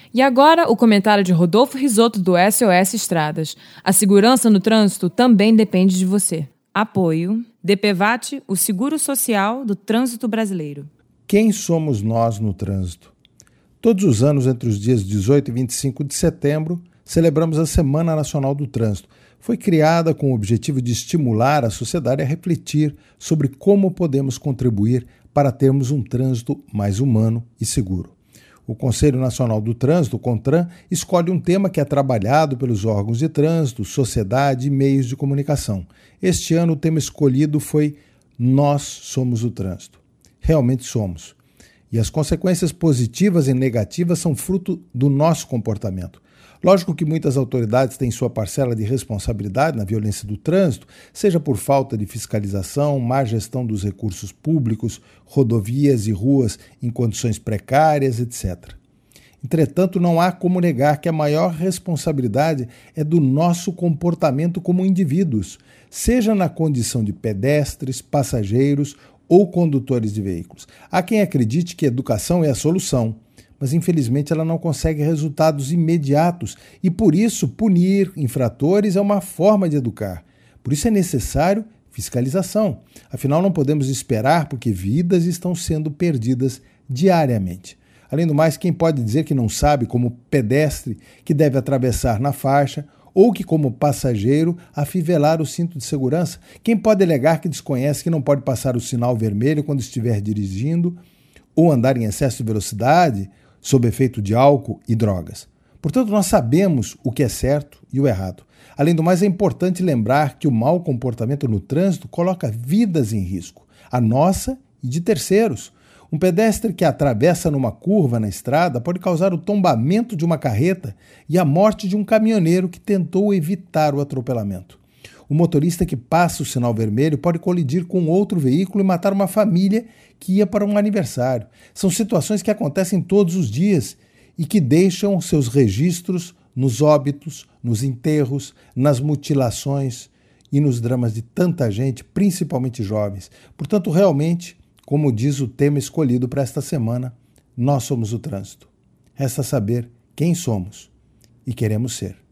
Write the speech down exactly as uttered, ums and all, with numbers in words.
E agora, o comentário de Rodolfo Risotto, do S O S Estradas. A segurança no trânsito também depende de você. Apoio DPVAT, o seguro social do trânsito brasileiro. Quem somos nós no trânsito? Todos os anos, entre os dias dezoito e vinte e cinco de setembro, celebramos a Semana Nacional do Trânsito. Foi criada com o objetivo de estimular a sociedade a refletir sobre como podemos contribuir para termos um trânsito mais humano e seguro. O Conselho Nacional do Trânsito, o CONTRAN, escolhe um tema que é trabalhado pelos órgãos de trânsito, sociedade e meios de comunicação. Este ano o tema escolhido foi Nós Somos o Trânsito. Realmente somos. E as consequências positivas e negativas são fruto do nosso comportamento. Lógico que muitas autoridades têm sua parcela de responsabilidade na violência do trânsito, seja por falta de fiscalização, má gestão dos recursos públicos, rodovias e ruas em condições precárias, etcétera. Entretanto, não há como negar que a maior responsabilidade é do nosso comportamento como indivíduos, seja na condição de pedestres, passageiros ou condutores de veículos. Há quem acredite que educação é a solução, mas infelizmente ela não consegue resultados imediatos e por isso punir infratores é uma forma de educar. Por isso é necessário fiscalização. Afinal, não podemos esperar porque vidas estão sendo perdidas diariamente. Além do mais, quem pode dizer que não sabe, como pedestre, que deve atravessar na faixa ou que, como passageiro, afivelar o cinto de segurança? Quem pode alegar que desconhece que não pode passar o sinal vermelho quando estiver dirigindo ou andar em excesso de velocidade, sob efeito de álcool e drogas? Portanto, nós sabemos o que é certo e o errado. Além do mais, é importante lembrar que o mau comportamento no trânsito coloca vidas em risco, a nossa e de terceiros. Um pedestre que atravessa numa curva na estrada pode causar o tombamento de uma carreta e a morte de um caminhoneiro que tentou evitar o atropelamento. O motorista que passa o sinal vermelho pode colidir com outro veículo e matar uma família que ia para um aniversário. São situações que acontecem todos os dias e que deixam seus registros nos óbitos, nos enterros, nas mutilações e nos dramas de tanta gente, principalmente jovens. Portanto, realmente, como diz o tema escolhido para esta semana, nós somos o trânsito. Resta saber quem somos e queremos ser.